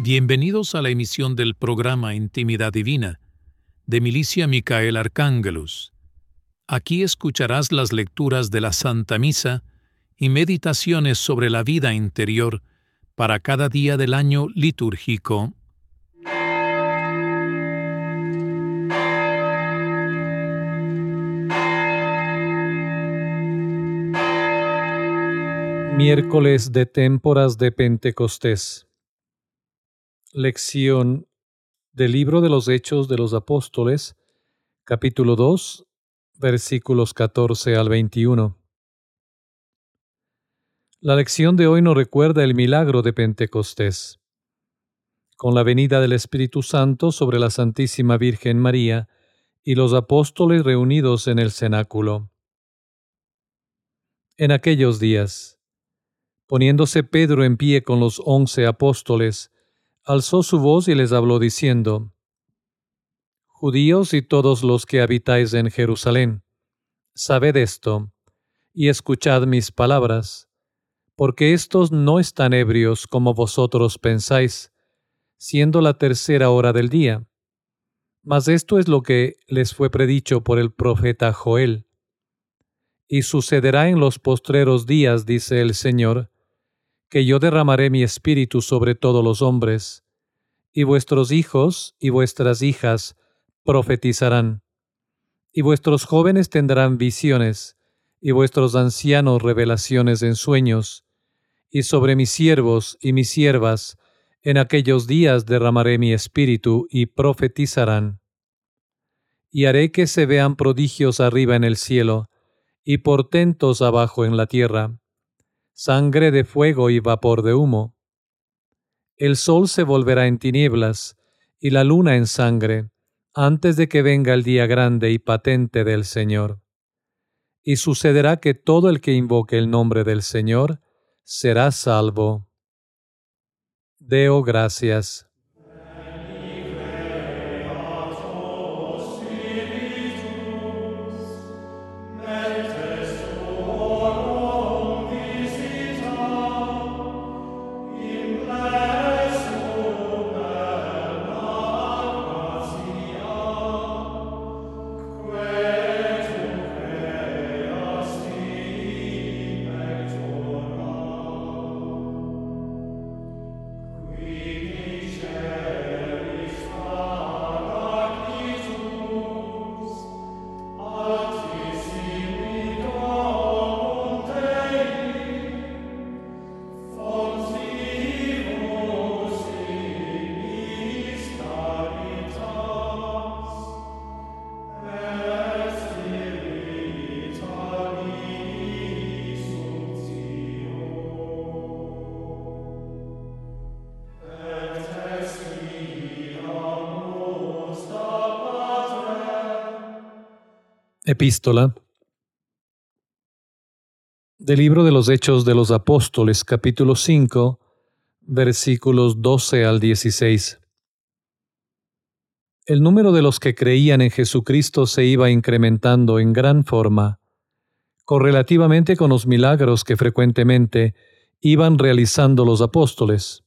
Bienvenidos a la emisión del programa Intimidad Divina, de Milicia Micael Arcángelus. Aquí escucharás las lecturas de la Santa Misa y meditaciones sobre la vida interior para cada día del año litúrgico. Miércoles de Témporas de Pentecostés. Lección del Libro de los Hechos de los Apóstoles, capítulo 2, versículos 14 al 21. La lección de hoy nos recuerda el milagro de Pentecostés. Con la venida del Espíritu Santo sobre la Santísima Virgen María y los apóstoles reunidos en el cenáculo. En aquellos días, poniéndose Pedro en pie con los 11 apóstoles, alzó su voz y les habló diciendo: Judíos y todos los que habitáis en Jerusalén, sabed esto, y escuchad mis palabras, porque éstos no están ebrios como vosotros pensáis, siendo la tercera hora del día. Mas esto es lo que les fue predicho por el profeta Joel. Y sucederá en los postreros días, dice el Señor, que yo derramaré mi espíritu sobre todos los hombres, y vuestros hijos y vuestras hijas profetizarán, y vuestros jóvenes tendrán visiones, y vuestros ancianos revelaciones en sueños, y sobre mis siervos y mis siervas en aquellos días derramaré mi espíritu, y profetizarán. Y haré que se vean prodigios arriba en el cielo, y portentos abajo en la tierra, sangre de fuego y vapor de humo. El sol se volverá en tinieblas, y la luna en sangre, antes de que venga el día grande y patente del Señor. Y sucederá que todo el que invoque el nombre del Señor será salvo. Deo gracias. Epístola del Libro de los Hechos de los Apóstoles, capítulo 5, versículos 12 al 16. El número de los que creían en Jesucristo se iba incrementando en gran forma, correlativamente con los milagros que frecuentemente iban realizando los apóstoles.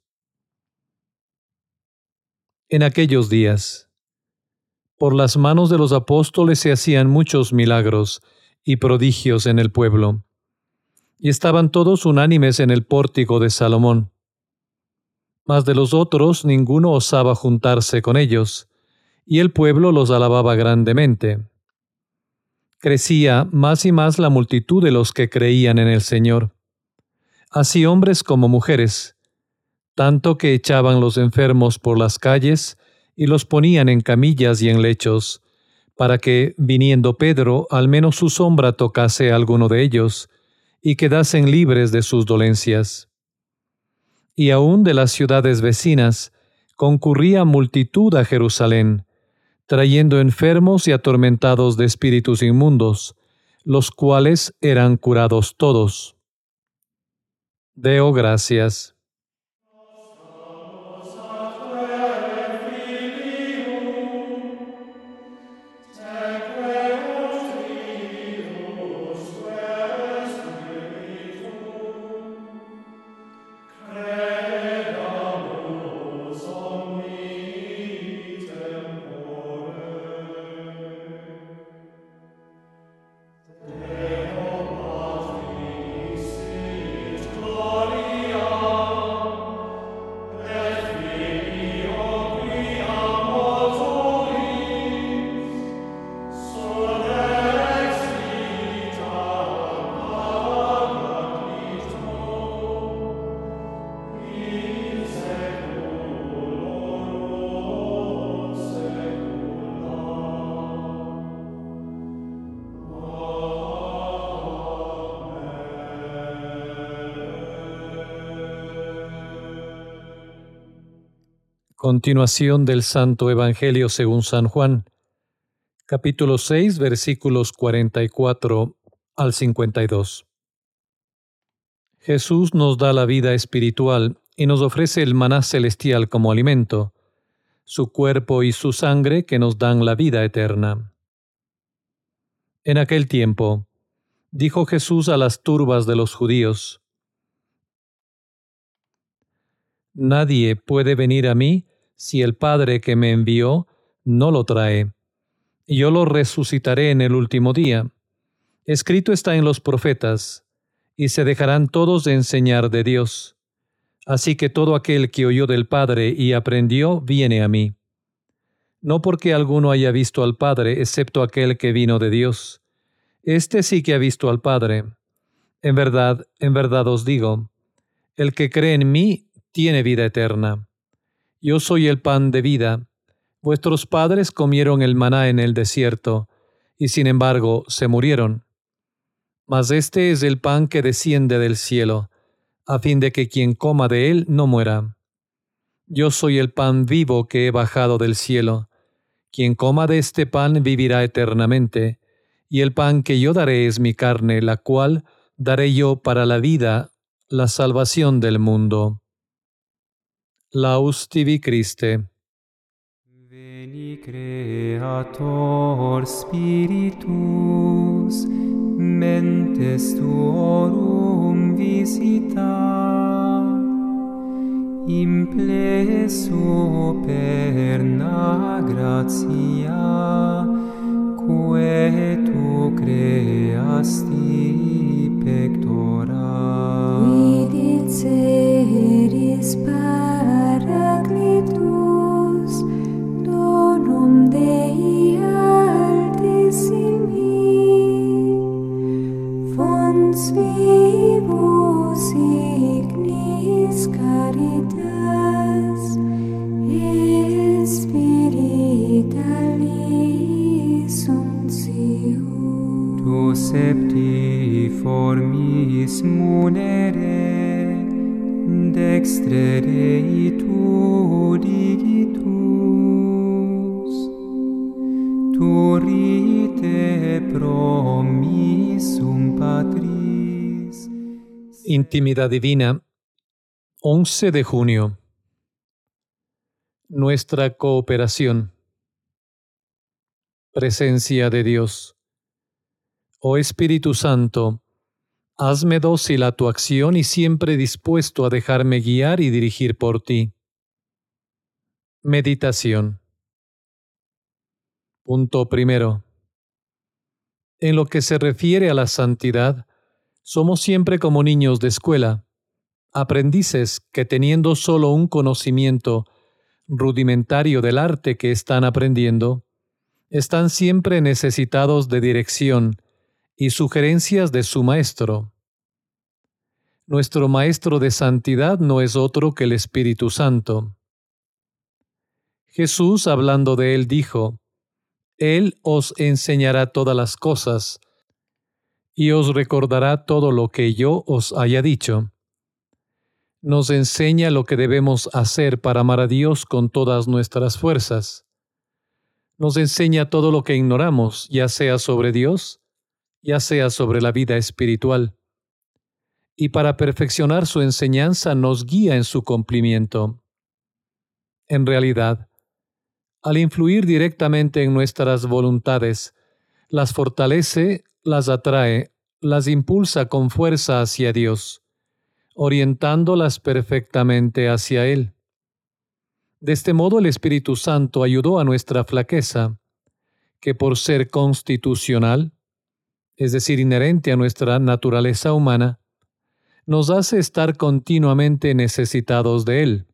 En aquellos días, por las manos de los apóstoles se hacían muchos milagros y prodigios en el pueblo, y estaban todos unánimes en el pórtico de Salomón. Mas de los otros ninguno osaba juntarse con ellos, y el pueblo los alababa grandemente. Crecía más y más la multitud de los que creían en el Señor, así hombres como mujeres, tanto que echaban los enfermos por las calles y los ponían en camillas y en lechos, para que, viniendo Pedro, al menos su sombra tocase a alguno de ellos, y quedasen libres de sus dolencias. Y aun de las ciudades vecinas concurría multitud a Jerusalén, trayendo enfermos y atormentados de espíritus inmundos, los cuales eran curados todos. Deo gracias. Continuación del Santo Evangelio según San Juan, capítulo 6, versículos 44 al 52. Jesús nos da la vida espiritual y nos ofrece el maná celestial como alimento, su cuerpo y su sangre que nos dan la vida eterna. En aquel tiempo, dijo Jesús a las turbas de los judíos: Nadie puede venir a mí si el Padre que me envió no lo trae. Yo lo resucitaré en el último día. Escrito está en los profetas, y se dejarán todos de enseñar de Dios. Así que todo aquel que oyó del Padre y aprendió, viene a mí. No porque alguno haya visto al Padre, excepto aquel que vino de Dios. Este sí que ha visto al Padre. En verdad os digo, el que cree en mí tiene vida eterna. Yo soy el pan de vida. Vuestros padres comieron el maná en el desierto, y sin embargo se murieron. Mas este es el pan que desciende del cielo, a fin de que quien coma de él no muera. Yo soy el pan vivo que he bajado del cielo. Quien coma de este pan vivirá eternamente, y el pan que yo daré es mi carne, la cual daré yo para la vida, la salvación del mundo. Laus tibi Christe. Veni Creator Spiritus, mentes tuorum visita, imple superna gratia, quae tu creasti pectora. Vidit seris Paracletus, donum Dei altissimi, fons vivus ignis caritas, et spiritualis unctio. Tu septiformis munere, dextre Dei tu digitus, turite promissum Patris. Intimidad Divina, 11 de junio. Nuestra cooperación. Presencia de Dios. Oh Espíritu Santo, hazme dócil a tu acción y siempre dispuesto a dejarme guiar y dirigir por ti. Meditación. Punto primero. En lo que se refiere a la santidad, somos siempre como niños de escuela, aprendices que teniendo solo un conocimiento rudimentario del arte que están aprendiendo, están siempre necesitados de dirección y sugerencias de su maestro. Nuestro maestro de santidad no es otro que el Espíritu Santo. Jesús, hablando de él, dijo: Él os enseñará todas las cosas y os recordará todo lo que yo os haya dicho. Nos enseña lo que debemos hacer para amar a Dios con todas nuestras fuerzas. Nos enseña todo lo que ignoramos, ya sea sobre Dios, ya sea sobre la vida espiritual. Y para perfeccionar su enseñanza nos guía en su cumplimiento. En realidad, al influir directamente en nuestras voluntades, las fortalece, las atrae, las impulsa con fuerza hacia Dios, orientándolas perfectamente hacia Él. De este modo el Espíritu Santo ayudó a nuestra flaqueza, que por ser constitucional, es decir, inherente a nuestra naturaleza humana, nos hace estar continuamente necesitados de Él.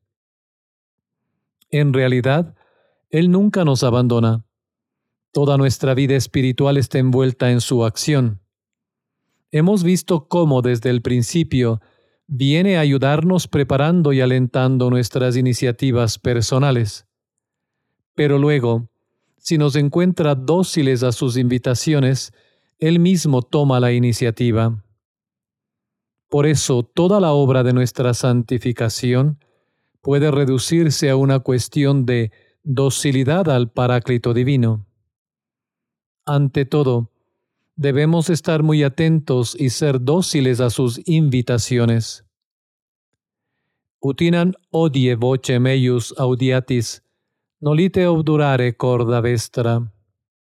En realidad, Él nunca nos abandona. Toda nuestra vida espiritual está envuelta en su acción. Hemos visto cómo desde el principio viene a ayudarnos preparando y alentando nuestras iniciativas personales. Pero luego, si nos encuentra dóciles a sus invitaciones, Él mismo toma la iniciativa. Por eso, toda la obra de nuestra santificación puede reducirse a una cuestión de docilidad al Paráclito divino. Ante todo, debemos estar muy atentos y ser dóciles a sus invitaciones. Utinan odie vocem eius audiatis, nolite obdurare corda vestra.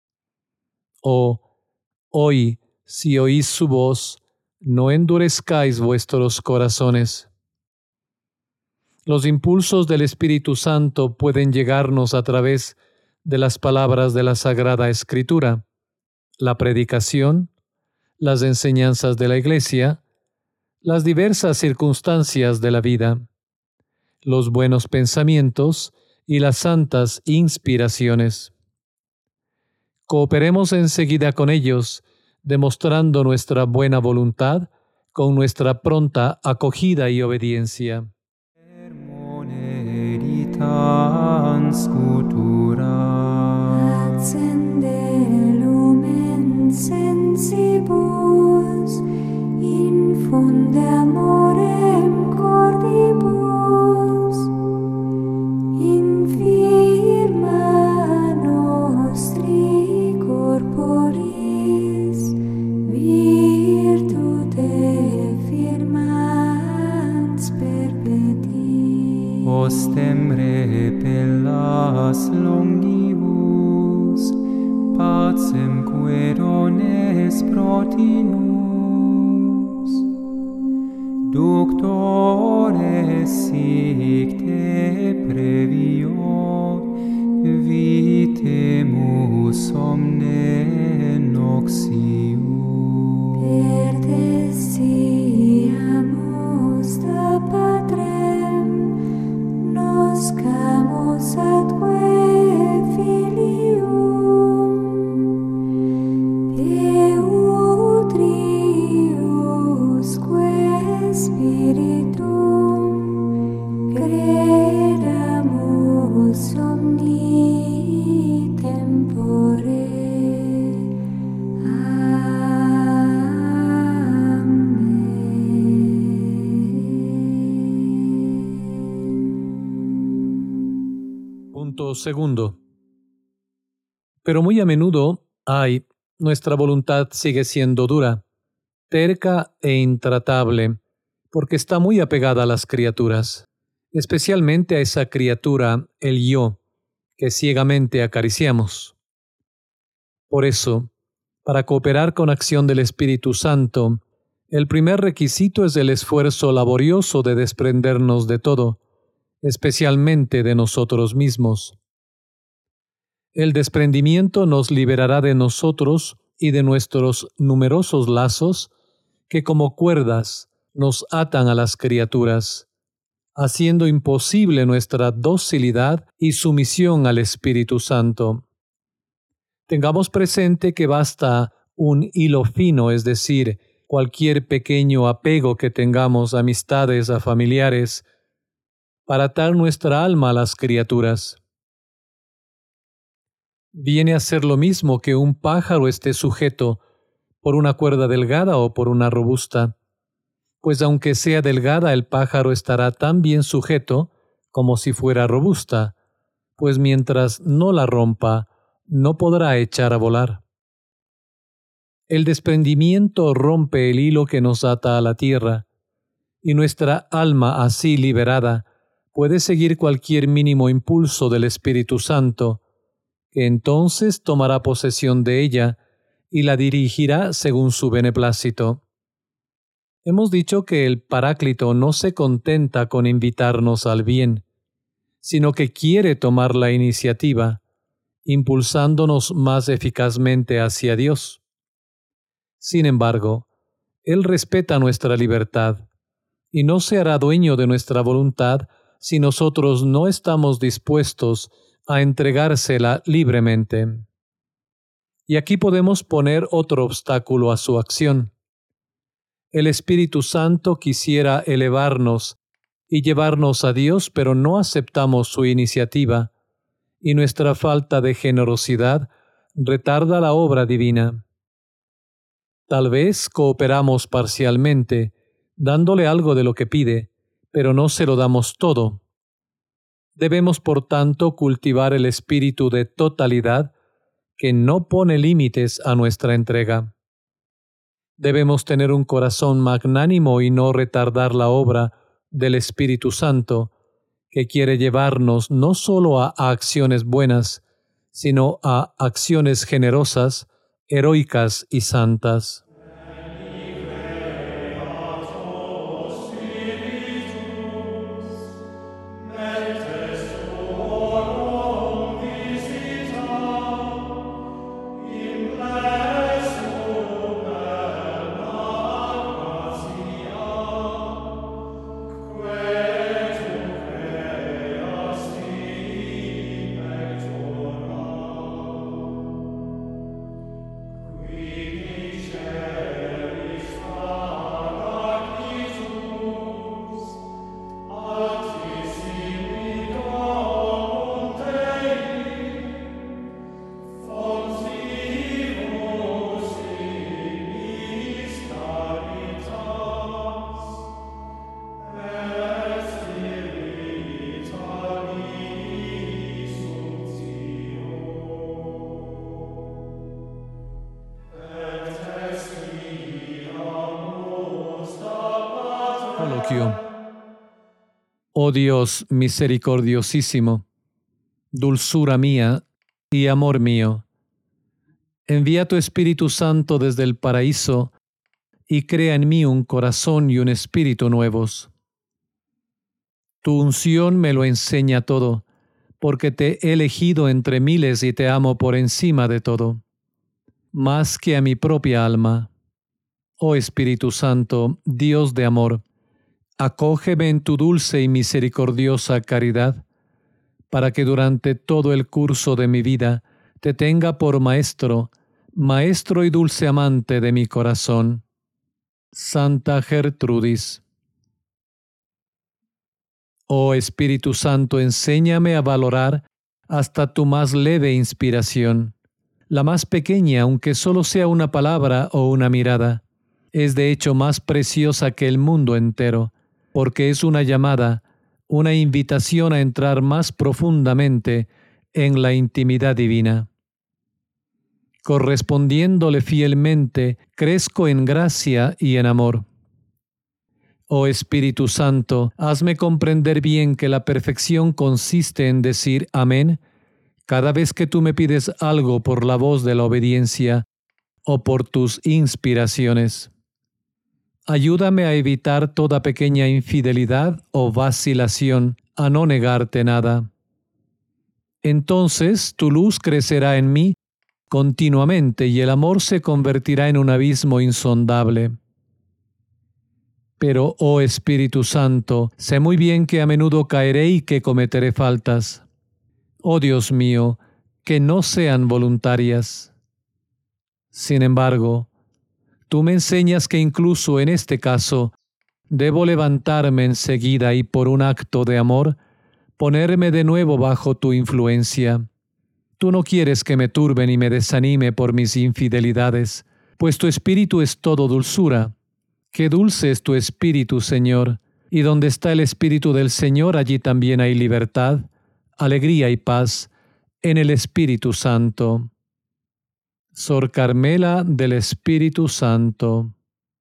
Hoy, si oís su voz, no endurezcáis vuestros corazones. Los impulsos del Espíritu Santo pueden llegarnos a través de las palabras de la Sagrada Escritura, la predicación, las enseñanzas de la Iglesia, las diversas circunstancias de la vida, los buenos pensamientos y las santas inspiraciones. Cooperemos enseguida con ellos, demostrando nuestra buena voluntad con nuestra pronta acogida y obediencia. Eritans cultura. Accende lumen sensibus, infunde amorem cordibus, infirma nostri corporis, virtute firmans perpetis. Ostem repellas longibus, pacem querones protinus. Doctores sic te previo, vitemus omne noxius. Pertestiamus da Patrem, noscamus atque filium, Peutriusque Spiritum, credamus omni tempore. Punto segundo. Pero muy a menudo, nuestra voluntad sigue siendo dura, terca e intratable, porque está muy apegada a las criaturas, especialmente a esa criatura, el yo, que ciegamente acariciamos. Por eso, para cooperar con acción del Espíritu Santo, el primer requisito es el esfuerzo laborioso de desprendernos de todo, especialmente de nosotros mismos. El desprendimiento nos liberará de nosotros y de nuestros numerosos lazos que como cuerdas nos atan a las criaturas, haciendo imposible nuestra docilidad y sumisión al Espíritu Santo. Tengamos presente que basta un hilo fino, es decir, cualquier pequeño apego que tengamos a amistades, a familiares, para atar nuestra alma a las criaturas. Viene a ser lo mismo que un pájaro esté sujeto por una cuerda delgada o por una robusta, pues aunque sea delgada, el pájaro estará tan bien sujeto como si fuera robusta, pues mientras no la rompa, no podrá echar a volar. El desprendimiento rompe el hilo que nos ata a la tierra, y nuestra alma así liberada puede seguir cualquier mínimo impulso del Espíritu Santo, que entonces tomará posesión de ella y la dirigirá según su beneplácito. Hemos dicho que el Paráclito no se contenta con invitarnos al bien, sino que quiere tomar la iniciativa, impulsándonos más eficazmente hacia Dios. Sin embargo, Él respeta nuestra libertad y no se hará dueño de nuestra voluntad si nosotros no estamos dispuestos a entregársela libremente. Y aquí podemos poner otro obstáculo a su acción. El Espíritu Santo quisiera elevarnos y llevarnos a Dios, pero no aceptamos su iniciativa, y nuestra falta de generosidad retarda la obra divina. Tal vez cooperamos parcialmente, dándole algo de lo que pide, pero no se lo damos todo. Debemos, por tanto, cultivar el espíritu de totalidad que no pone límites a nuestra entrega. Debemos tener un corazón magnánimo y no retardar la obra del Espíritu Santo, que quiere llevarnos no solo a acciones buenas, sino a acciones generosas, heroicas y santas. Coloquio. Oh Dios misericordiosísimo, dulzura mía y amor mío, envía tu Espíritu Santo desde el paraíso y crea en mí un corazón y un espíritu nuevos. Tu unción me lo enseña todo, porque te he elegido entre miles y te amo por encima de todo, más que a mi propia alma. Oh Espíritu Santo, Dios de amor, acógeme en tu dulce y misericordiosa caridad, para que durante todo el curso de mi vida te tenga por maestro, maestro y dulce amante de mi corazón. Santa Gertrudis. Oh Espíritu Santo, enséñame a valorar hasta tu más leve inspiración. La más pequeña, aunque solo sea una palabra o una mirada, es de hecho más preciosa que el mundo entero, porque es una llamada, una invitación a entrar más profundamente en la intimidad divina. Correspondiéndole fielmente, crezco en gracia y en amor. Oh Espíritu Santo, hazme comprender bien que la perfección consiste en decir amén cada vez que tú me pides algo por la voz de la obediencia o por tus inspiraciones. Ayúdame a evitar toda pequeña infidelidad o vacilación, a no negarte nada. Entonces tu luz crecerá en mí continuamente y el amor se convertirá en un abismo insondable. Pero, oh Espíritu Santo, sé muy bien que a menudo caeré y que cometeré faltas. Oh Dios mío, que no sean voluntarias. Sin embargo, tú me enseñas que incluso en este caso, debo levantarme enseguida y por un acto de amor, ponerme de nuevo bajo tu influencia. Tú no quieres que me turbe ni me desanime por mis infidelidades, pues tu espíritu es todo dulzura. Qué dulce es tu espíritu, Señor, y donde está el espíritu del Señor, allí también hay libertad, alegría y paz en el Espíritu Santo. Sor Carmela del Espíritu Santo.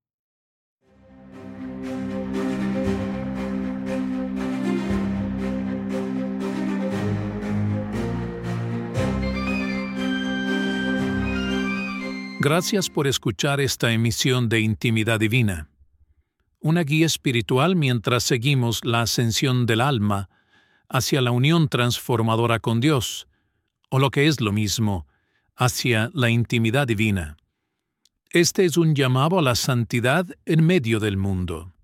Gracias por escuchar esta emisión de Intimidad Divina, una guía espiritual mientras seguimos la ascensión del alma hacia la unión transformadora con Dios, o lo que es lo mismo, hacia la intimidad divina. Este es un llamado a la santidad en medio del mundo.